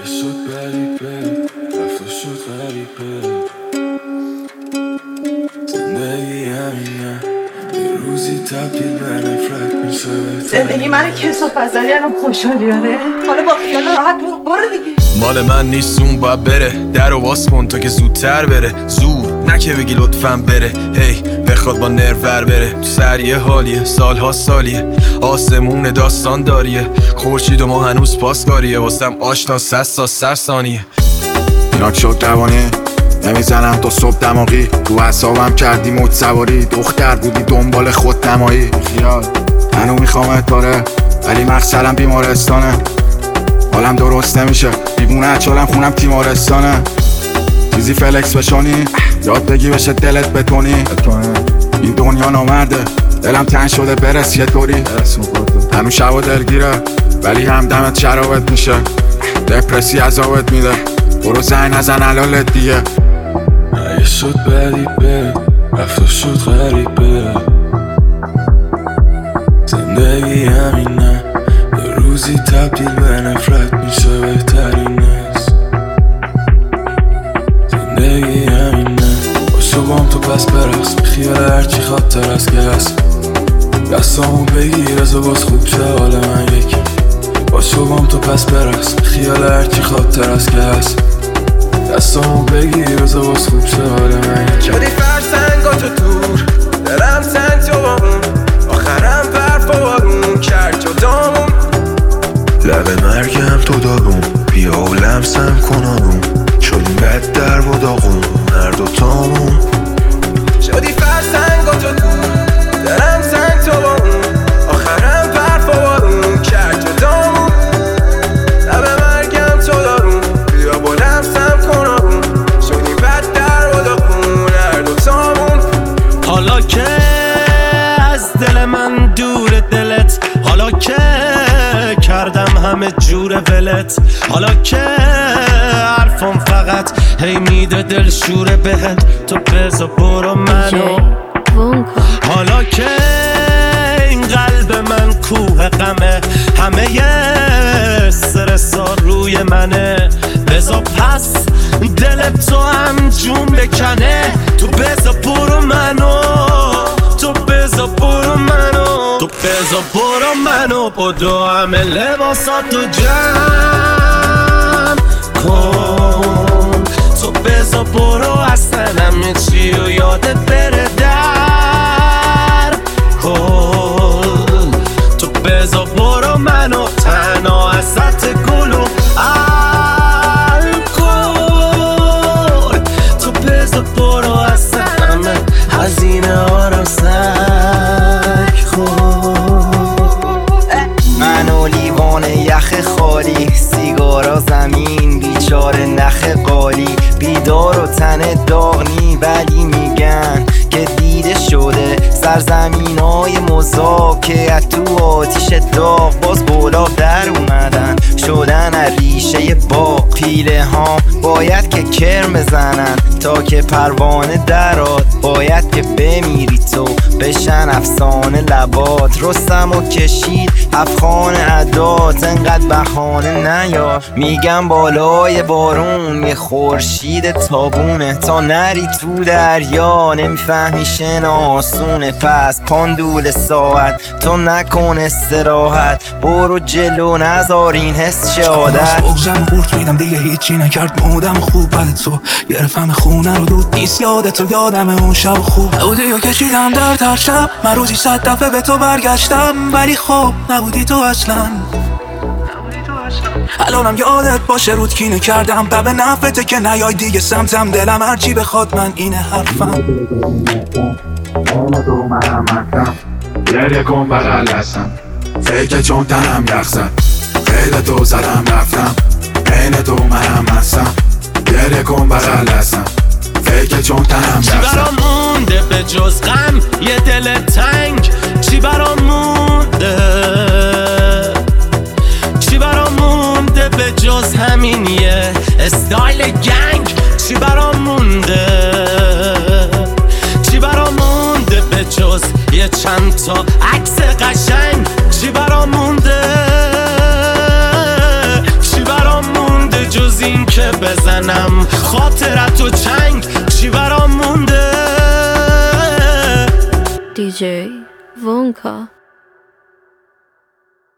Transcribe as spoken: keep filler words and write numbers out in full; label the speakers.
Speaker 1: شد غریبه رفت و شد غریبه زندگی همینه یه روزی تبدیل به نفرت میشه.
Speaker 2: زندگی من کثافت الان خوشحالیانه، حالا با خیال راحت برو دیگه.
Speaker 3: مال من نیست اون باید بره، در و باز کن تا که زودتر بره. زور نه که بگی لطفاً بره، هی بخواد با نرور بره. تو سریه حالیه سالها سالیه، آسمون داستان داریه. خورشید و ما هنوز پاسکاریه، واسم آشنا سستا سر ثانیه.
Speaker 4: اینا شد روانه نمیزنم تا صبح دماغی، تو حسابم کردی موج سواری. دختر بودی دنبال خود نمایی، خیال هنو میخوامت داره ولی مقصدم بیمارستانه. حالم درست نمیشه دیوونه اچالم خونم تیمارستانه. چیزی فلکس بشانی یاد بگی بشه دلت بتونی. این دنیا نامرده دلم تنگ شده برس یه طوری. هنو شب دلگیره ولی همدمت شرابت میشه. دپرسی عذابت میده برو زنگ نزن علالت دیگه.
Speaker 1: یه شد غریبه رفت و شد غریبه زندگی همینه یه روزی تبدیل به نفرت میشه. بهترین است زندگی همینه. باشو بام تو پس برقص بخیال هرچی خاطر از که هست. دستامو بگیر از و باز خوب شه حال من یکی. باشو بام تو پس برقص بخیال هرچی خاطر از که هست. دستامو بگیر از و باز خوب شه حال من یکی.
Speaker 3: شدی فرسنگا تو دور دلم سنگ تو با اون آخرم برف و بارون کرد جدامون.
Speaker 1: لب مرگم تو داغون بیا و لمسم کنامون شدیم بد در و داغون هر دوتامون.
Speaker 3: شدی فرسنگا تو دور دلم سنگ تو با اون آخرم برف و بارون کرد جدامون. لب مرگم تو دارون بیا با لمسم کنامون شدیم بد در و داغون هر دوتامون. حالا که از دل من دور دلت، حالا که کردم همه جور ولت، حالا که حرفم فقط هی میده دل شوره بهت. تو بزا برو منو، حالا که این قلب من کوه غمه همه یه سرسا روی منه. بزا پس دل تو هم جون بکنه. تو بزا برو منو، تو بزا برو منو، تو بزا برو منو با دو همه لباساتو جمع کن. تو بزا برو اصلا همه چی و یادت بره در کن. تو بزا برو منو تنها ازت گل و الکل. تو بزا برو اصلا همه هزینه ها رو سک خود.
Speaker 5: منو لیوان یخ خالی، سیگارا زمین بیچاره نخ قالی. بیدار و تن داغنی ولی میگن که دیده شده سرزمین های مذاب که از تو آتیش داغ باز بالا در اومدن شدن ریشه باغ. پیله ها باید که کرم بزنن تا که پروانه دراد. باید که بمیری تو بشن افسانه لبات. رستم و کشید افغان عداد انقدر بهانه نیار. میگم بالای بارون یه خورشید تابونه تا نری تو دریا. نمیفهمی شنا آسونه پس پاندول ساعت تو نکن استراحت. برو جلو نذار این حس شهادت.
Speaker 6: بغزم خورد میدم دیگه هیچی نکرد مودم خوب بعد تو گرفتم خونه رو دود نیست یادت رو یادم اون شب خوب نبودی و کشیدم در تر شب. من روزی صد دفعه به تو برگشتم ولی خب نبودی تو اصلا. الانم یادت باشه رود کینه کردم و به نفته که نیای دیگه سمتم. دلم هرچی بخواد من اینه حرفم.
Speaker 4: گریه کن بغل هستم فکر چون تنم یخزم. خیلی تو زدم رفتم عین تو منم هستم. گریه کن بغل هستم فکر چون تنم
Speaker 3: چی
Speaker 4: یخزم.
Speaker 3: برام مونده به جز غم یه دل تنگ؟ چی برام مونده؟ چی برام مونده به جز همین یه استایل گنگ؟ چی برام مونده؟ چی برام مونده به جز یه چند تا عکس قشنگ؟ چی برام مونده؟ چی برام مونده جز
Speaker 7: این که بزنم خاطرت و چنگ چی برام مونده.
Speaker 8: دی جی وونکا.